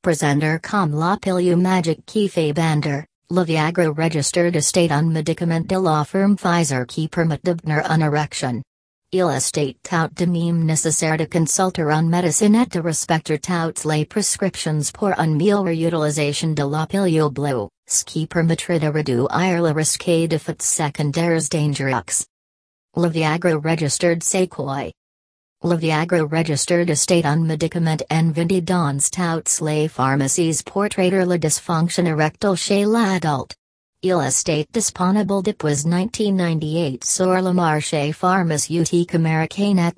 Presenter com la pilule magic qui fait bander, la Viagra registered estate un médicament de la firme Pfizer qui permet d'obtenir une érection. Il estate tout de même nécessaire de consulter un médecin et de respecter toutes les prescriptions pour une meilleure utilisation de la pilule bleue, ce qui permettrait de réduire le risque d'effets secondaires dangereux. La Viagra registered c'est quoi? La Viagra registered estate un médicament en vendu dans toutes les pharmacies pour traiter la dysfonction érectile chez l'adulte. Il estate disponible depuis 1998 sur le marché pharmaceutique américain et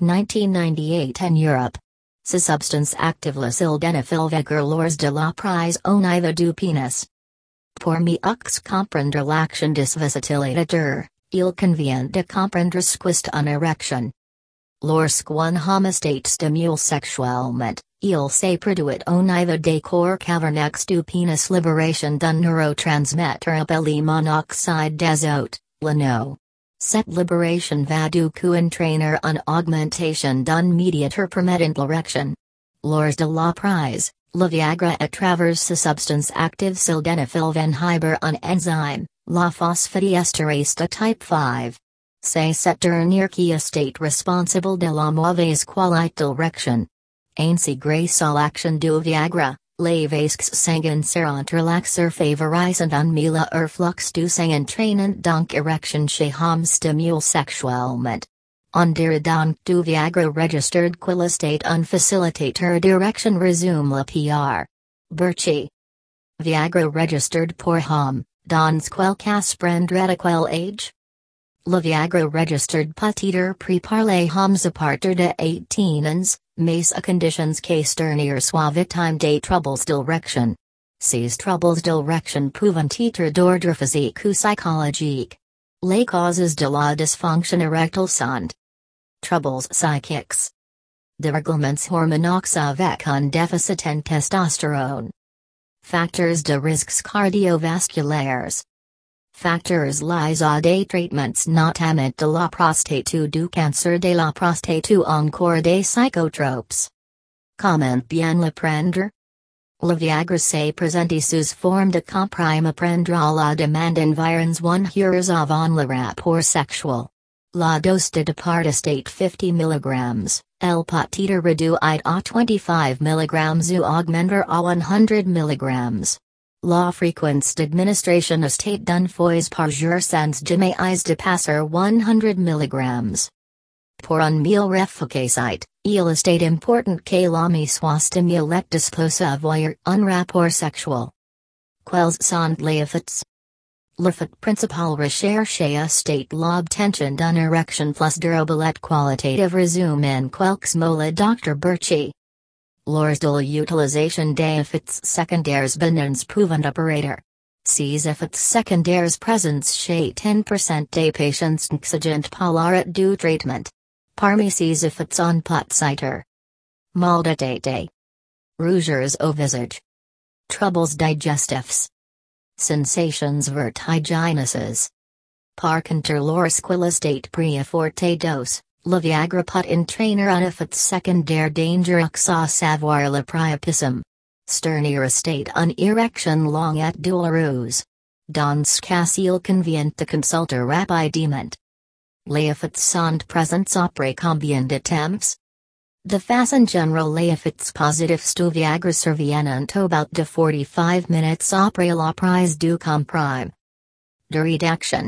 1998 en Europe. Sa substance active la sildenafil vigor lors de la prise au niveau du pénis. Pour mieux comprendre l'action de vasodilatateur, il convient de comprendre ce qu'est une érection. Lorsqu'un homme estate stimule sexuellement, il se produit au niveau des corps caverneux du pénis libération d'un neurotransmetteur appelé monoxyde d'azote, LANO. Cette libération va du coup entraîner une augmentation d'un médiateur permettant l'érection. Lors de la prise, la Viagra à travers sa substance active sildenafil inhibe un enzyme, la phosphodiesterase de type 5. C'est cette dernière qui est responsable de la mauvaise qualité d'érection. Ainsi grâce à l'action du Viagra, les vasques sanguines s'entrelaxent favorisant un meilleur flux du sang entraînant donc érection chez hommes stimule sexuellement. On dirait donc du Viagra registered qu'il estate un facilitateur d'érection résume la PR. Birchie. Viagra registered pour hommes, dans quel cas prendrait à quel âge? La Viagra registered peut-être prépare les hommes à partir de 18 ans, mais à conditions que sternir soit victime des troubles d'érection. Ces troubles d'érection peuvent être d'ordre physique ou psychologique. Les causes de la dysfonction érectile sont troubles psychiques, dérèglements hormonaux avec un déficit en testostérone, facteurs de risques cardiovasculaires, facteurs liés à des traitements notamment de la prostate ou du cancer de la prostate ou encore des psychotropes. Comment bien le prendre? La Viagra se présente sous forme de comprimé prendre à la demande environs 1 heure avant le rapport sexuel. La dose de départ est 50 mg, elle peut être réduite à 25 mg ou augmenter à 100 mg. La fréquence d'administration est d'une fois par jour sans jamais dépasser 100 mg. Pour un meilleur efficacité, il est important que l'homme soit stimulé dispose à avoir un rapport sexuel. Quels sont les effets? L'effet principal recherché est l'obtention d'une érection plus durable et qualitative résume en quelques mots le Dr. Birchie. Lors de l'utilisation des effets secondaires bénins pouvant apparaître. Ces effets secondaires présents chez 10% des patients exigent par l'arrêt du traitement. Parmi ces effets on peut citer mal de tête, rougeurs au visage, troubles digestifs, sensations vertigineuses. Par contre lorsqu'il est pris à forte dose, la Viagra peut entraîner un effet secondaire dangereux à savoir le priapisme. Sternir estate une érection longue et douloureuse. Dans ce cas il convient de consulter rapidement. Les effets sont présents après combien de temps? De façon générale les effets positifs du Viagra surviennent about de 45 minutes après la prise du comprimé. Durée d'action.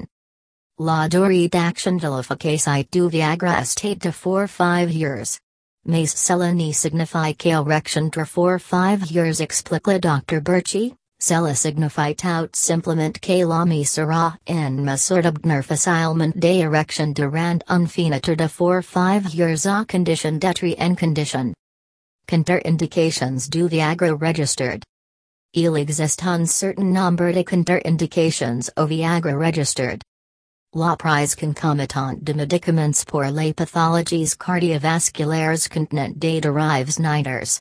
La durée d'action de l'efficacité du Viagra est de 4-5 years. Mais cela ne signifie qu'érection de 4-5 years explique le Dr. Birchie, cela signifie tout simplement que l'homme sera en mesure d'obtenir facilement des érections durant une fenêtre de 4-5 years à condition d'être en condition. Contre-indications du Viagra registered. Il existe un certain nombre de contre-indications au Viagra registered. La prise concomitante de médicaments pour les pathologies cardiovasculaires contenant des dérives niters.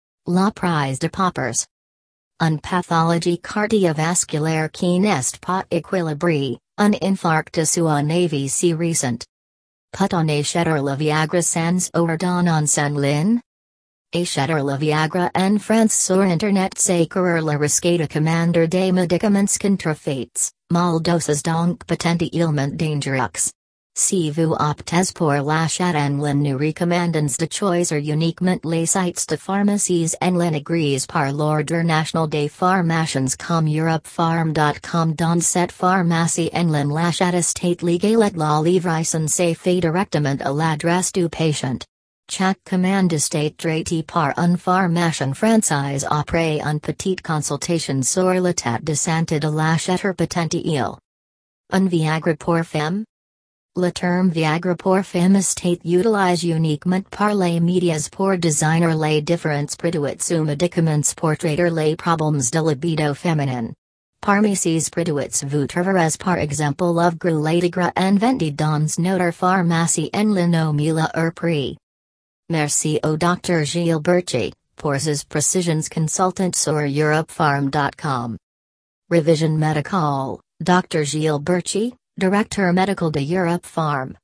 La prise de poppers. Une pathologie cardiovasculaire qui n'est pas équilibrée, un infarctus ou un AVC récent. Peut-on acheter la Viagra sans ordonnance en ligne? Acheter le Viagra en France sur Internet s'écrire le risque de commander des médicaments contrefaits, mal doses donc potentiellement dangereux. Si vous optez pour l'achat en ligne nous recommandons de choisir uniquement les sites de pharmacies en ligne agréés par l'Ordre national des pharmaciens comme europepharm.com dans cette pharmacie en ligne l'achat est légal et la livraison se fait directement à l'adresse du patient. Chaque commande est traitée par un pharmacien français après une petite consultation sur l'état de santé de l'acheteur potentiel. Un Viagra pour femme? Le terme Viagra pour femme est utilisé uniquement par les médias pour désigner les différents produits ou médicaments pour traiter les problèmes de libido féminin. Parmi ces produits vous trouverez par exemple l'Ovgru Latigra en vente dans notre pharmacie en ligne mila prix. Merci au Dr Gilles Burchi, pour ses précisions consultant sur europepharm.com. Revision médicale, Dr Gilles Burchi, Directeur médical de Europe Pharm.